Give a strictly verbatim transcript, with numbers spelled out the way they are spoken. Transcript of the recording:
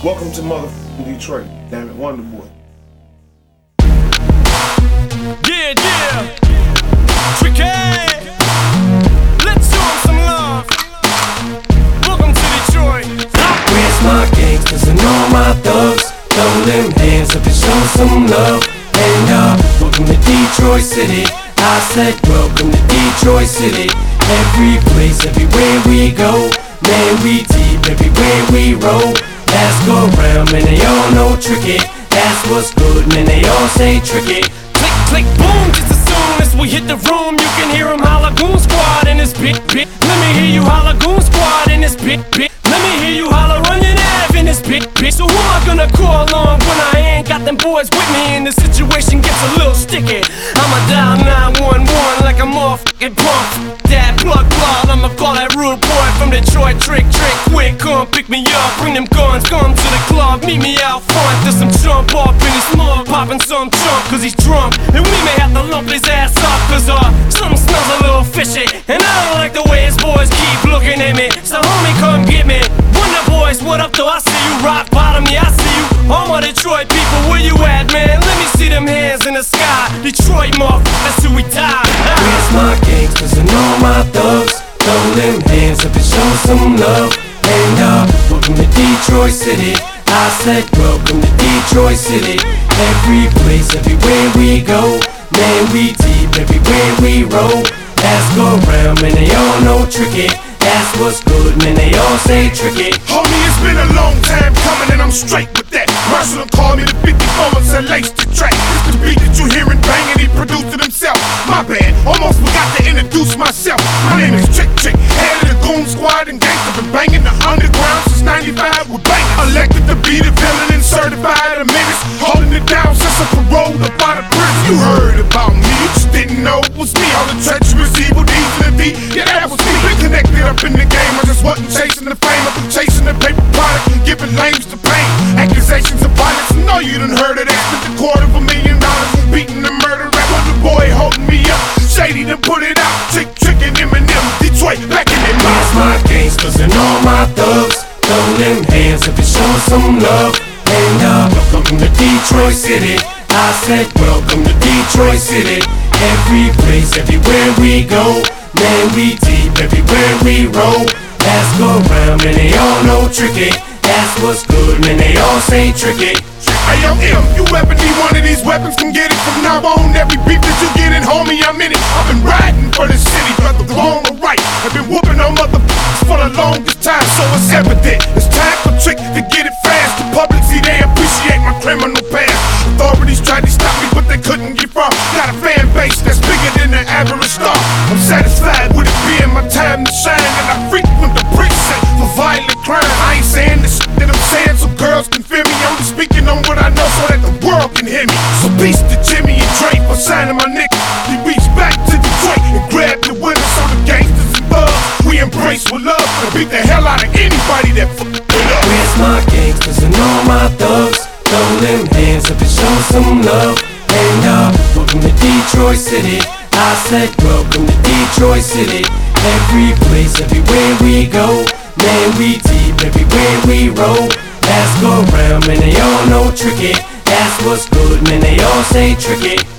Welcome to motherfucking Detroit. Damn it, Wonder Boy. Yeah, yeah. Tricky. Let's show 'em some love. Welcome to Detroit. Where's my gangsters and all my thugs? Throw them hands up and show some love. And uh, welcome to Detroit City. I said welcome to Detroit City. Every place, everywhere we go, man, we deep everywhere we roll. Ask around, man, they all know tricky. That's what's good, man, they all say tricky. Click, click, boom, just as soon as we hit the room, you can hear 'em holla Goon Squad in this bit, bit. Let me hear you holla Goon Squad in this bit, bit. Let me hear you holla Run Your Nav in this bit, bit. So who am I gonna call on when I ain't got them boys with me and the situation gets a little sticky? I'ma dial nine one one like I'm all fucking pumped. That plug plug, I'ma call that rude boy from Detroit. Trick, trick, quick, come pick me up. Bring them guns, come to the club. Meet me out front, there's some chump up in his mug. Popping some chump cause he's drunk. And we may have to lump his ass up cause uh, something smells a little fishy. And I don't like the way his boys keep looking at me. So homie, come get me. Wonder Boys, what up though? I see you. Rock bottom, yeah, I see you. All my Detroit people, where you at, man? Let me see them hands in the sky. Detroit motherfuckers till we die. Where's my gangsters and all my thugs? Throw them hands up and show some love. And uh, welcome to Detroit City. I said welcome to Detroit City. Every place, everywhere we go, man, we deep everywhere we roll. Ask around, man, they all know tricky. That's what's good, man, they all say tricky. Homie, it's been a long time coming and I'm straight with that. Marshall done called me the fifty-four and said lace the track. It's the beat that you hearin' bangin', he produced it himself. My bad, almost forgot to introduce myself. My name is Trick Trick, head of the Goon Squad and gangsta. Been bangin' the underground since ninety-five with bangin'. Elected to be the villain and certified a menace. Holding it down since I paroled up out of prison. You heard about me, you just didn't know it was me. All the treacherous evil deeds in the D, yeah, that was me. Been connected up in the game, I just wasn't chasing the fame. I've been chasing the paper product and giving lames the pain. Accusations of violence, I know you done heard of that. Spent a quarter of a million dollars beating the murder rap. Wonder Boy holding me up, Shady done put it out. Trick, trickin' Eminem, Detroit back in their Where's my gangsters and all my thugs? Throw them hands up and show some love. And uh, welcome to Detroit City. I said welcome to Detroit City. Every place, everywhere we go, man, we deep everywhere we roll. Ask around, man, they all know tricky. That's what's good, man, they all say tricky. Hey yo, M, you ever need one of these weapons, can get it from now on. Every beef that you get in, homie, I'm in it. I've been riding for the city, whether wrong or right. I've been whooping on motherfuckers for the longest time, so it's evident. It's time for Trick to get it fast. The public, see, they appreciate my criminal past. Authorities tried to stop me, but they couldn't get far. Got a fan base that's bigger than the average star. I'm satisfied with it being my time to shine, and I frequent the precinct for violent crime. I ain't saying the shit that I'm saying so girls can feel me. I'm just speaking on what I know so that the world can hear me. So peace to Jimmy and Dre for signing my nigga. We reach back to Detroit and grab the winners. So the gangsters and thugs, we embrace with love and beat the hell out of anybody that fuck with us. Where's my gangsters and all my thugs? Throw them hands up and show some love. And uh, welcome to Detroit City. I said welcome to Detroit City. Every place, everywhere we go, man, we deep everywhere we roll. Ask around, man, they all know tricky. That's what's good, man, they all say tricky.